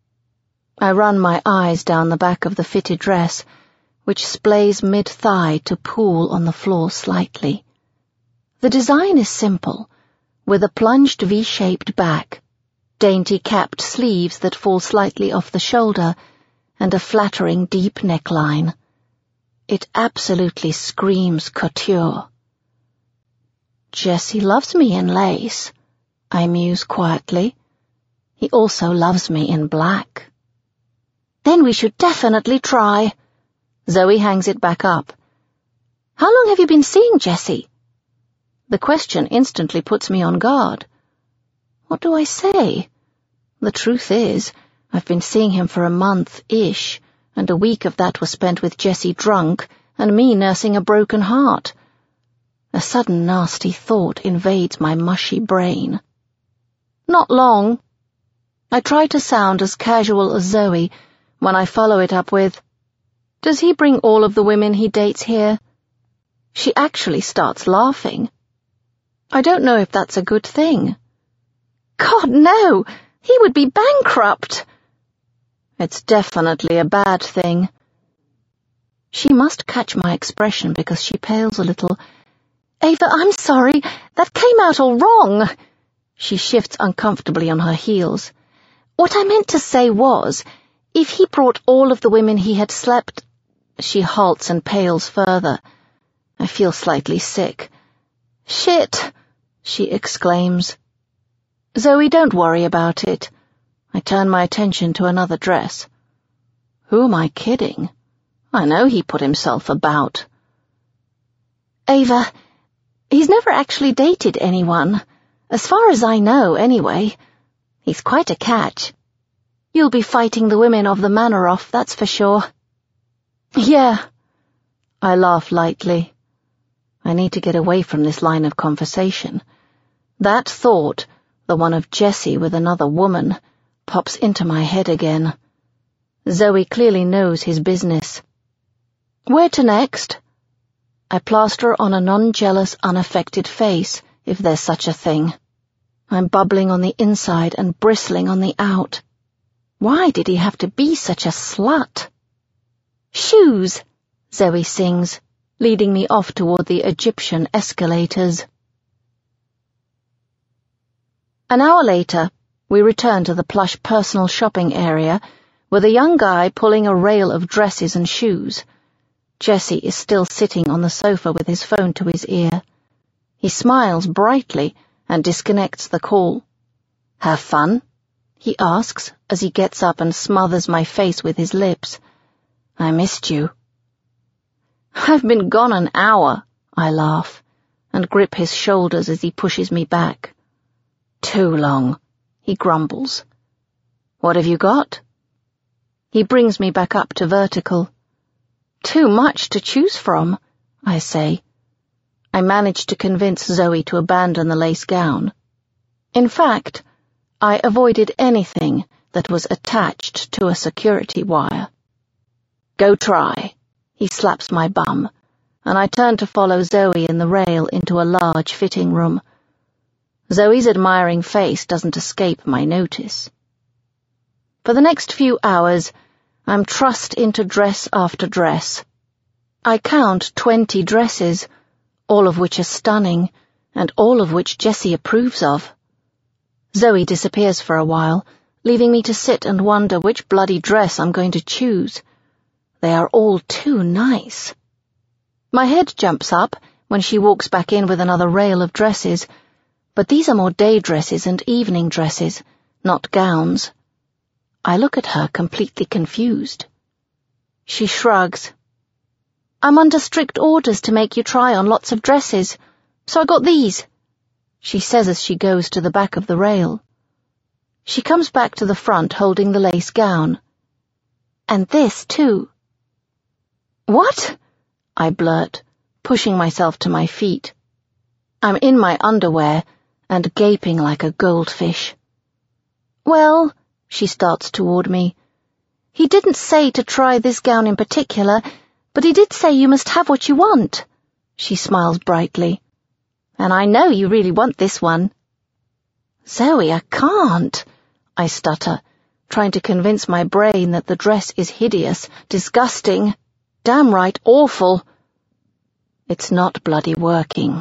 I run my eyes down the back of the fitted dress, which splays mid-thigh to pool on the floor slightly. The design is simple, with a plunged V-shaped back, dainty capped sleeves that fall slightly off the shoulder, and a flattering deep neckline. It absolutely screams couture. Jessie loves me in lace, I muse quietly. He also loves me in black. Then we should definitely try. Zoe hangs it back up. How long have you been seeing Jessie? The question instantly puts me on guard. What do I say? The truth is, I've been seeing him for a month-ish, and a week of that was spent with Jessie drunk and me nursing a broken heart. A sudden nasty thought invades my mushy brain. Not long. I try to sound as casual as Zoe when I follow it up with, does he bring all of the women he dates here? She actually starts laughing. I don't know if that's a good thing. God, no! He would be bankrupt! It's definitely a bad thing. She must catch my expression because she pales a little. Ava, I'm sorry. That came out all wrong. She shifts uncomfortably on her heels. What I meant to say was, if he brought all of the women he had slept, She halts and pales further. I feel slightly sick. "Shit!" she exclaims. "Zoe, don't worry about it." I turn my attention to another dress. Who am I kidding? I know he put himself about. "Ava, he's never actually dated anyone. As far as I know, anyway. He's quite a catch. You'll be fighting the women of the manor off, that's for sure." "Yeah." I laugh lightly. I need to get away from this line of conversation. That thought, the one of Jessie with another woman, pops into my head again. Zoe clearly knows his business. "Where to next?" I plaster on a non-jealous, unaffected face, if there's such a thing. I'm bubbling on the inside and bristling on the out. Why did he have to be such a slut? "Shoes," Zoe sings, leading me off toward the Egyptian escalators. An hour later, we return to the plush personal shopping area with a young guy pulling a rail of dresses and shoes. Jessie is still sitting on the sofa with his phone to his ear. He smiles brightly and disconnects the call. "Have fun?" he asks as he gets up and smothers my face with his lips. "I missed you." "I've been gone an hour," I laugh, and grip his shoulders as he pushes me back. "Too long," he grumbles. "What have you got?" He brings me back up to vertical. "Too much to choose from," I say. I manage to convince Zoe to abandon the lace gown. In fact, I avoided anything that was attached to a security wire. "Go try." He slaps my bum, and I turn to follow Zoe in the rail into a large fitting room. Zoe's admiring face doesn't escape my notice. For the next few hours, I'm trussed into dress after dress. I count 20 dresses, all of which are stunning, and all of which Jessie approves of. Zoe disappears for a while, leaving me to sit and wonder which bloody dress I'm going to choose. They are all too nice. My head jumps up when she walks back in with another rail of dresses, but these are more day dresses and evening dresses, not gowns. I look at her completely confused. She shrugs. "I'm under strict orders to make you try on lots of dresses, so I got these," she says as she goes to the back of the rail. She comes back to the front holding the lace gown. "And this, too." "What?" I blurt, pushing myself to my feet. I'm in my underwear and gaping like a goldfish. "Well," she starts toward me, "he didn't say to try this gown in particular, but he did say you must have what you want." She smiles brightly. "And I know you really want this one." "Zoe, I can't," I stutter, trying to convince my brain that the dress is hideous, disgusting, downright awful. It's not bloody working.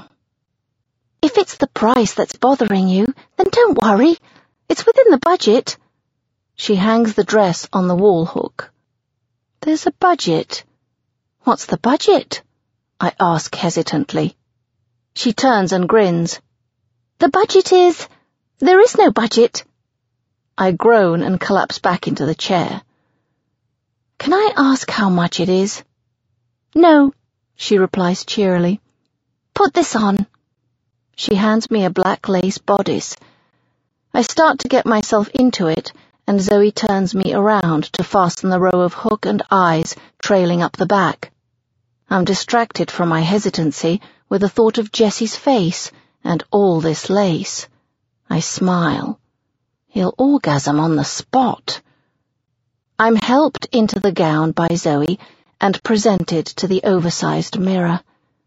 "If it's the price that's bothering you, then don't worry. It's within the budget." She hangs the dress on the wall hook. "There's a budget." "What's the budget?" I ask hesitantly. She turns and grins. "The budget is... there is no budget." I groan and collapse back into the chair. "Can I ask how much it is?" "No," she replies cheerily. "Put this on." She hands me a black lace bodice. I start to get myself into it, and Zoe turns me around to fasten the row of hook and eyes trailing up the back. I'm distracted from my hesitancy with the thought of Jessie's face and all this lace. I smile. He'll orgasm on the spot. I'm helped into the gown by Zoe and presented to the oversized mirror.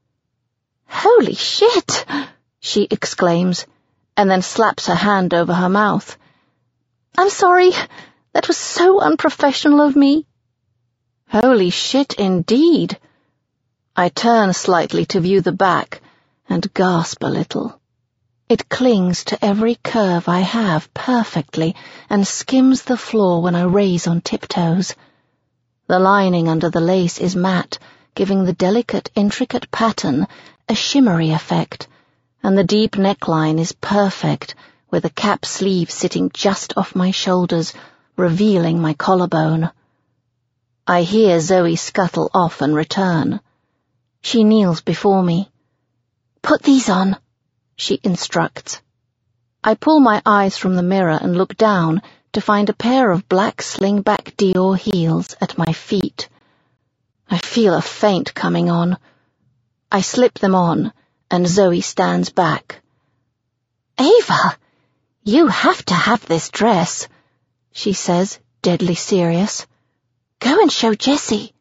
"Holy shit!" she exclaims, and then slaps her hand over her mouth. "I'm sorry, that was so unprofessional of me." Holy shit indeed. I turn slightly to view the back and gasp a little. It clings to every curve I have perfectly and skims the floor when I raise on tiptoes. The lining under the lace is matte, giving the delicate, intricate pattern a shimmery effect, and the deep neckline is perfect, with a cap sleeve sitting just off my shoulders, revealing my collarbone. I hear Zoe scuttle off and return. She kneels before me. "Put these on," she instructs. I pull my eyes from the mirror and look down to find a pair of black slingback Dior heels at my feet. I feel a faint coming on. I slip them on, and Zoe stands back. "Ava, you have to have this dress," she says, deadly serious. "Go and show Jessie."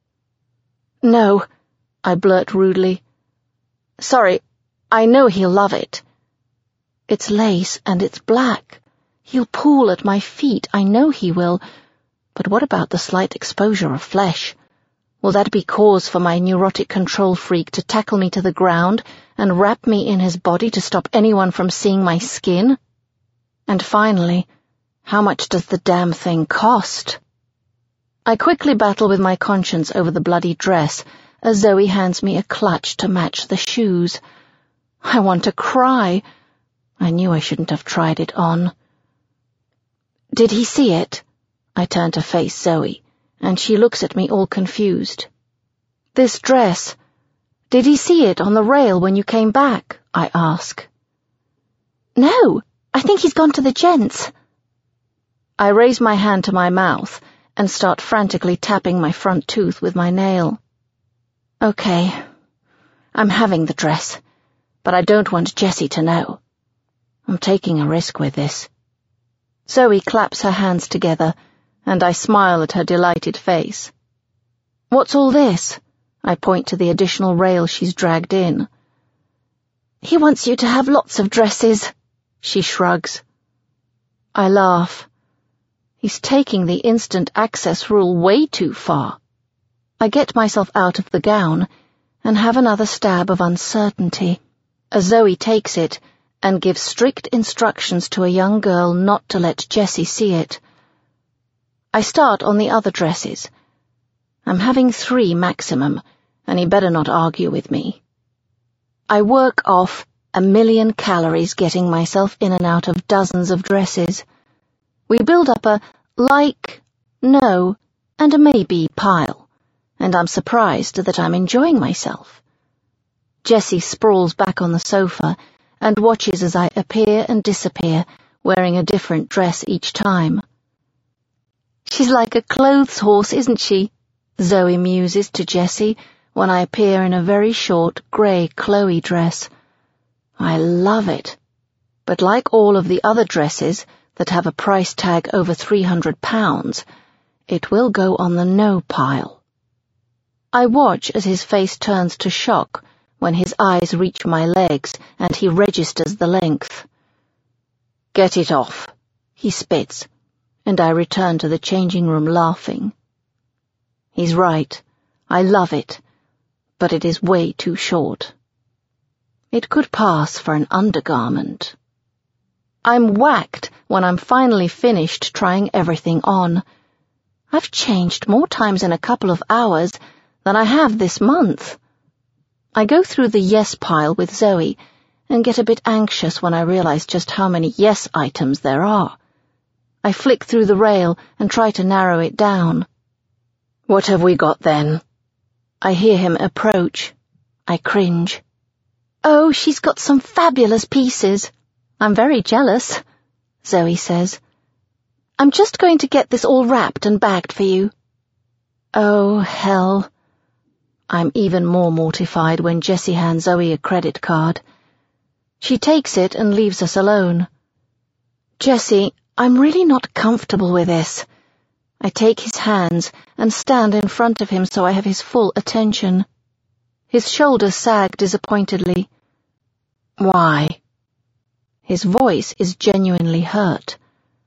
"No," I blurt rudely. "Sorry, I know he'll love it." It's lace and it's black. He'll pool at my feet, I know he will. But what about the slight exposure of flesh? Will that be cause for my neurotic control freak to tackle me to the ground and wrap me in his body to stop anyone from seeing my skin? And finally, how much does the damn thing cost? I quickly battle with my conscience over the bloody dress as Zoe hands me a clutch to match the shoes. I want to cry. I knew I shouldn't have tried it on. "Did he see it?" I turn to face Zoe, and she looks at me all confused. "This dress, did he see it on the rail when you came back?" I ask. "No, I think he's gone to the gents." I raise my hand to my mouth and start frantically tapping my front tooth with my nail. "Okay, I'm having the dress, but I don't want Jessie to know. I'm taking a risk with this." Zoe claps her hands together, and I smile at her delighted face. "What's all this?" I point to the additional rail she's dragged in. "He wants you to have lots of dresses," she shrugs. I laugh. He's taking the instant access rule way too far. I get myself out of the gown and have another stab of uncertainty, as Zoe takes it and gives strict instructions to a young girl not to let Jessie see it. I start on the other dresses. I'm having 3 maximum, and he better not argue with me. I work off 1,000,000 calories getting myself in and out of dozens of dresses. We build up a like, no, and a maybe pile, and I'm surprised that I'm enjoying myself. Jessie sprawls back on the sofa and watches as I appear and disappear, wearing a different dress each time. "She's like a clothes horse, isn't she?" Zoe muses to Jessie when I appear in a very short grey Chloe dress. I love it, but like all of the other dresses that have a price tag over £300, it will go on the no pile. I watch as his face turns to shock when his eyes reach my legs and he registers the length. "Get it off," he spits, and I return to the changing room laughing. He's right. I love it, but it is way too short. It could pass for an undergarment. I'm whacked when I'm finally finished trying everything on. I've changed more times in a couple of hours than I have this month. I go through the yes pile with Zoe and get a bit anxious when I realize just how many yes items there are. I flick through the rail and try to narrow it down. "What have we got then?" I hear him approach. I cringe. "Oh, she's got some fabulous pieces. I'm very jealous," Zoe says. "I'm just going to get this all wrapped and bagged for you." Oh, hell. I'm even more mortified when Jessie hands Zoe a credit card. She takes it and leaves us alone. "Jessie, I'm really not comfortable with this." I take his hands and stand in front of him so I have his full attention. His shoulders sag disappointedly. "Why?" His voice is genuinely hurt.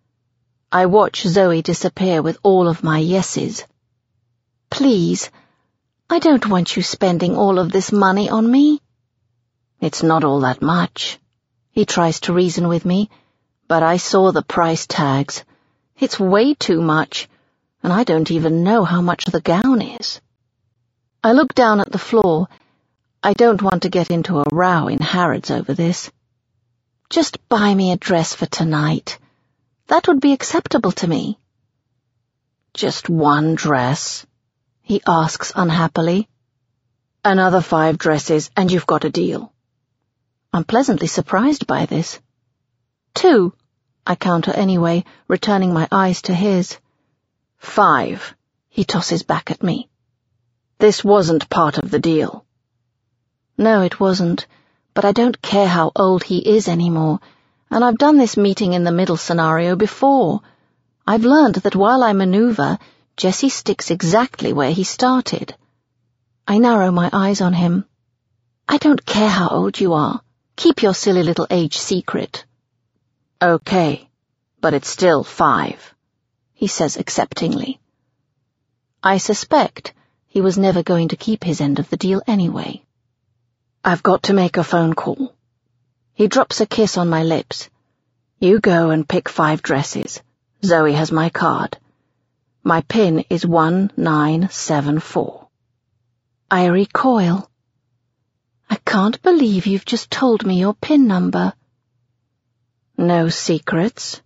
I watch Zoe disappear with all of my yeses. "Please, I don't want you spending all of this money on me." "It's not all that much." He tries to reason with me, but I saw the price tags. It's way too much. and I don't even know how much the gown is. I look down at the floor. I don't want to get into a row in Harrods over this. Just buy me a dress for tonight. That would be acceptable to me. Just one dress? He asks unhappily. Another 5 dresses and you've got a deal. I'm pleasantly surprised by this. 2, I counter anyway, returning my eyes to his. 5, he tosses back at me. This wasn't part of the deal. No, it wasn't, but I don't care how old he is anymore, and I've done this meeting in the middle scenario before. I've learned that while I maneuver, Jesse sticks exactly where he started. I narrow my eyes on him. I don't care how old you are. Keep your silly little age secret. Okay, but it's still 5, he says acceptingly. I suspect he was never going to keep his end of the deal anyway. I've got to make a phone call. He drops a kiss on my lips. You go and pick 5 dresses. Zoe has my card. My PIN is 1974. I recoil. I can't believe you've just told me your PIN number. No secrets?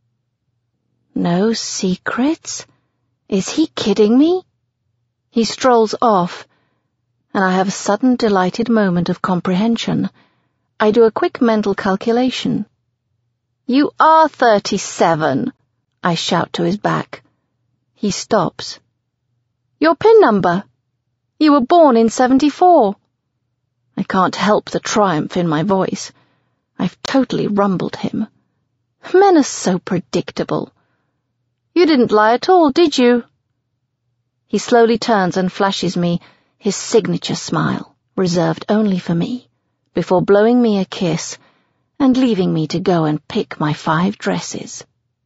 No secrets? Is he kidding me? He strolls off, and I have a sudden delighted moment of comprehension. I do a quick mental calculation. You are 37, I shout to his back. He stops. Your PIN number? You were born in 74. I can't help the triumph in my voice. I've totally rumbled him. Men are so predictable. You didn't lie at all, did you? He slowly turns and flashes me his signature smile, reserved only for me, before blowing me a kiss and leaving me to go and pick my 5 dresses.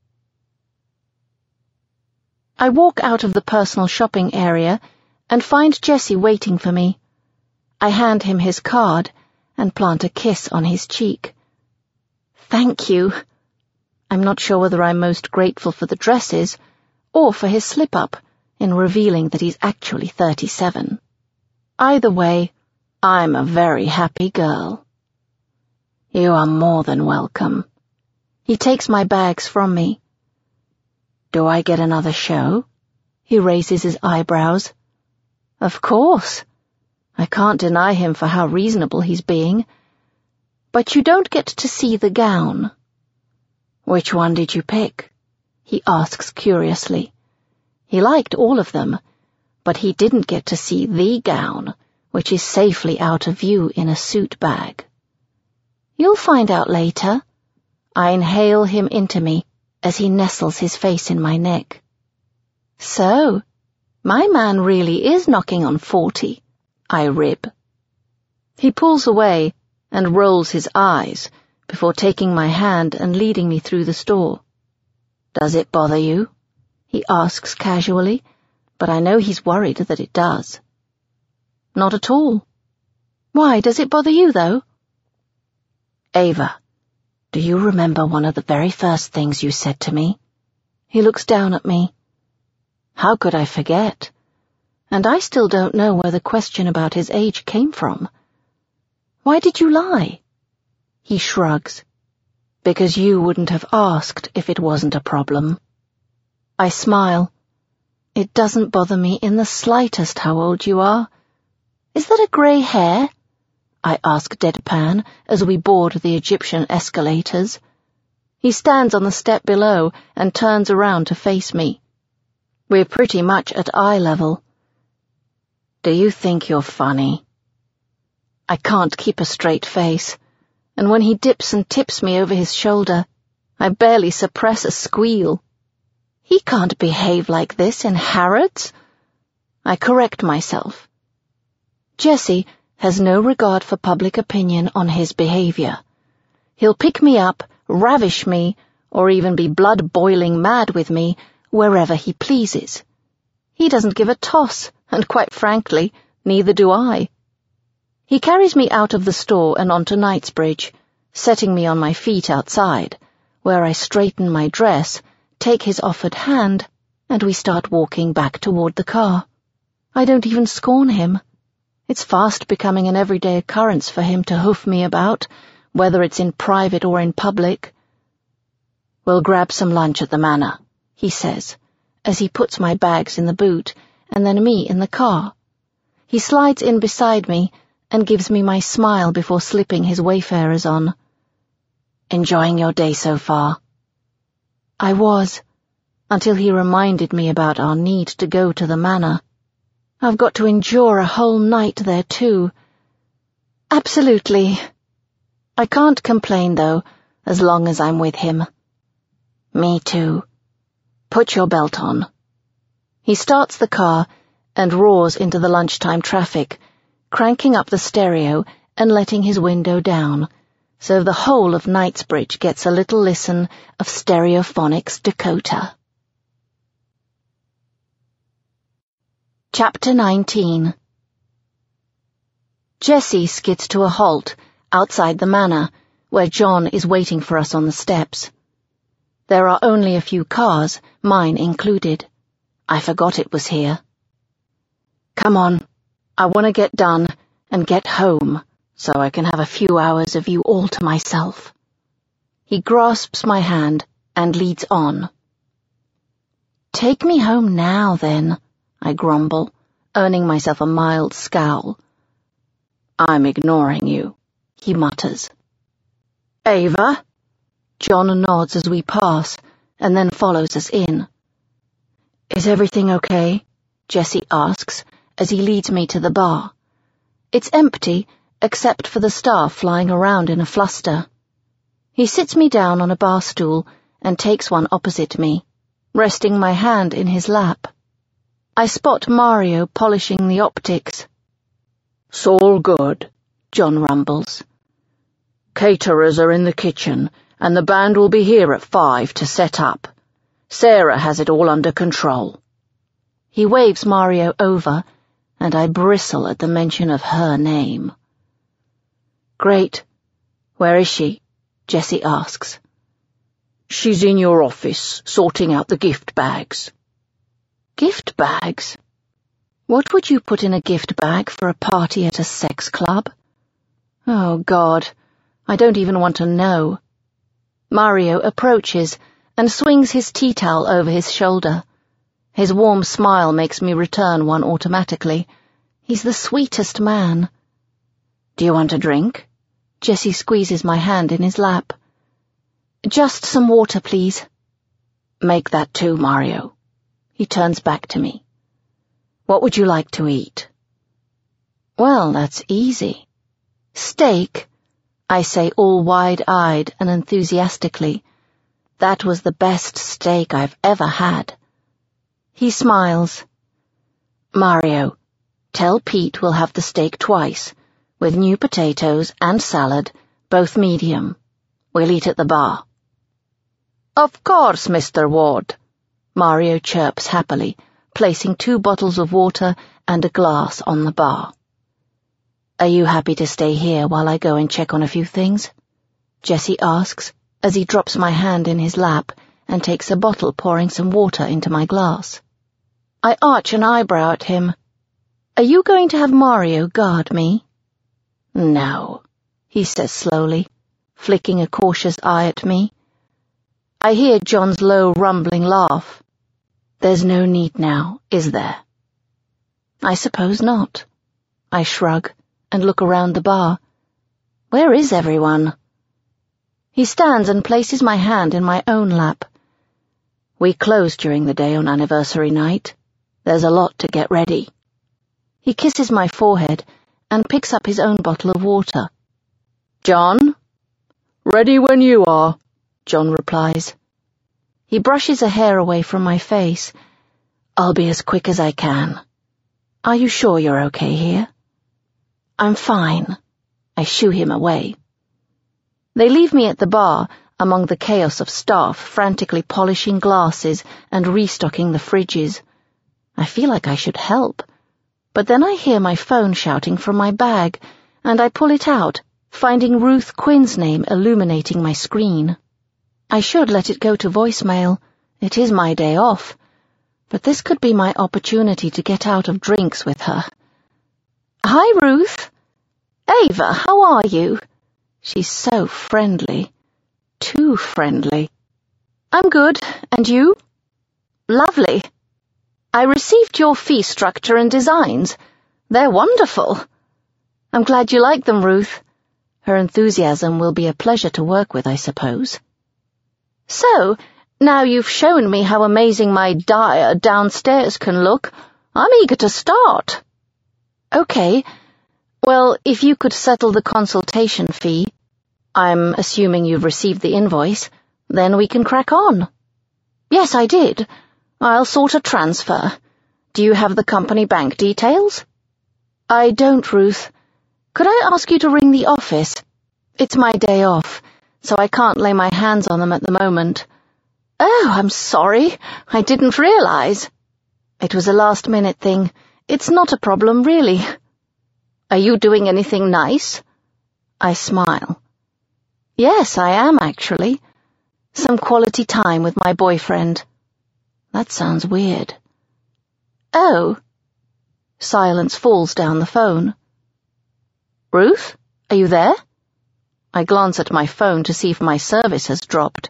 I walk out of the personal shopping area and find Jesse waiting for me. I hand him his card and plant a kiss on his cheek. Thank you. I'm not sure whether I'm most grateful for the dresses or for his slip-up in revealing that he's actually 37. Either way, I'm a very happy girl. You are more than welcome. He takes my bags from me. Do I get another show? He raises his eyebrows. Of course. I can't deny him for how reasonable he's being. But you don't get to see the gown. Which one did you pick? He asks curiously. He liked all of them, but he didn't get to see the gown, which is safely out of view in a suit bag. You'll find out later. I inhale him into me as he nestles his face in my neck. So, my man really is knocking on 40, I rib. He pulls away and rolls his eyes before taking my hand and leading me through the store. Does it bother you? He asks casually, but I know he's worried that it does. Not at all. Why does it bother you, though? Ava, do you remember one of the very first things you said to me? He looks down at me. How could I forget? And I still don't know where the question about his age came from. Why did you lie? He shrugs. Because you wouldn't have asked if it wasn't a problem. I smile. It doesn't bother me in the slightest how old you are. Is that a grey hair? I ask deadpan as we board the Egyptian escalators. He stands on the step below and turns around to face me. We're pretty much at eye level. Do you think you're funny? I can't keep a straight face, and when he dips and tips me over his shoulder, I barely suppress a squeal. He can't behave like this in Harrods. I correct myself. Jesse has no regard for public opinion on his behavior. He'll pick me up, ravish me, or even be blood-boiling mad with me wherever he pleases. He doesn't give a toss, and quite frankly, neither do I. He carries me out of the store and onto Knightsbridge, setting me on my feet outside, where I straighten my dress, take his offered hand, and we start walking back toward the car. I don't even scorn him. It's fast becoming an everyday occurrence for him to hoof me about, whether it's in private or in public. "We'll grab some lunch at the manor," he says, as he puts my bags in the boot and then me in the car. He slides in beside me and gives me my smile before slipping his wayfarers on. "Enjoying your day so far?" I was, until he reminded me about our need to go to the manor. I've got to endure a whole night there too. Absolutely. I can't complain, though, as long as I'm with him. Me too. Put your belt on. He starts the car and roars into the lunchtime traffic, cranking up the stereo and letting his window down, so the whole of Knightsbridge gets a little listen of Stereophonics Dakota. Chapter 19. Jessie skids to a halt outside the manor, where John is waiting for us on the steps. There are only a few cars, mine included. I forgot it was here. "Come on, I want to get done and get home, so I can have a few hours of you all to myself." He grasps my hand and leads on. "Take me home now, then," I grumble, earning myself a mild scowl. "I'm ignoring you," he mutters. "Ava?" John nods as we pass, and then follows us in. "Is everything okay?" Jessie asks, as he leads me to the bar. It's empty, except for the staff flying around in a fluster. He sits me down on a bar stool and takes one opposite me, resting my hand in his lap. I spot Mario polishing the optics. "It's all good," John rumbles. "Caterers are in the kitchen, and the band will be here at 5 to set up. Sarah has it all under control." He waves Mario over, and I bristle at the mention of her name. "Great. Where is she?" Jessie asks. "She's in your office, sorting out the gift bags." Gift bags? What would you put in a gift bag for a party at a sex club? Oh, God, I don't even want to know. Mario approaches and swings his tea towel over his shoulder. His warm smile makes me return one automatically. He's the sweetest man. "Do you want a drink?" Jessie squeezes my hand in his lap. "Just some water, please." "Make that too, Mario." He turns back to me. "What would you like to eat?" "Well, that's easy. Steak," I say, all wide-eyed and enthusiastically. That was the best steak I've ever had. He smiles. "Mario, tell Pete we'll have the steak twice, with new potatoes and salad, both medium. We'll eat at the bar." "Of course, Mr. Ward," Mario chirps happily, placing 2 bottles of water and a glass on the bar. "Are you happy to stay here while I go and check on a few things?" Jessie asks, as he drops my hand in his lap and takes a bottle, pouring some water into my glass. I arch an eyebrow at him. "Are you going to have Mario guard me?" "No," he says slowly, flicking a cautious eye at me. I hear John's low, rumbling laugh. "There's no need now, is there?" "I suppose not." I shrug and look around the bar. Where is everyone? He stands and places my hand in my own lap. "We close during the day on anniversary night. There's a lot to get ready." He kisses my forehead and picks up his own bottle of water. "John?" "Ready when you are," John replies. He brushes a hair away from my face. "I'll be as quick as I can. Are you sure you're okay here?" "I'm fine." I shoo him away. They leave me at the bar, among the chaos of staff frantically polishing glasses and restocking the fridges. I feel like I should help, but then I hear my phone shouting from my bag, and I pull it out, finding Ruth Quinn's name illuminating my screen. I should let it go to voicemail. It is my day off. but this could be my opportunity to get out of drinks with her. Hi, Ruth. Ava, how are you? She's so friendly. Too friendly. I'm good, and you? Lovely. I received your fee structure and designs. They're wonderful. I'm glad you like them, Ruth. Her enthusiasm will be a pleasure to work with, I suppose. So, now you've shown me how amazing my dyer downstairs can look, I'm eager to start. Okay. Well, if you could settle the consultation fee, I'm assuming you've received the invoice, then we can crack on. Yes, I did. I'll sort a transfer. Do you have the company bank details? I don't, Ruth. Could I ask you to ring the office? It's my day off, so I can't lay my hands on them at the moment. Oh, I'm sorry. I didn't realize. It was a last-minute thing. It's not a problem, really. Are you doing anything nice? I smile. Yes, I am, actually. Some quality time with my boyfriend. That sounds weird. Oh. Silence falls down the phone. Ruth, are you there? I glance at my phone to see if my service has dropped.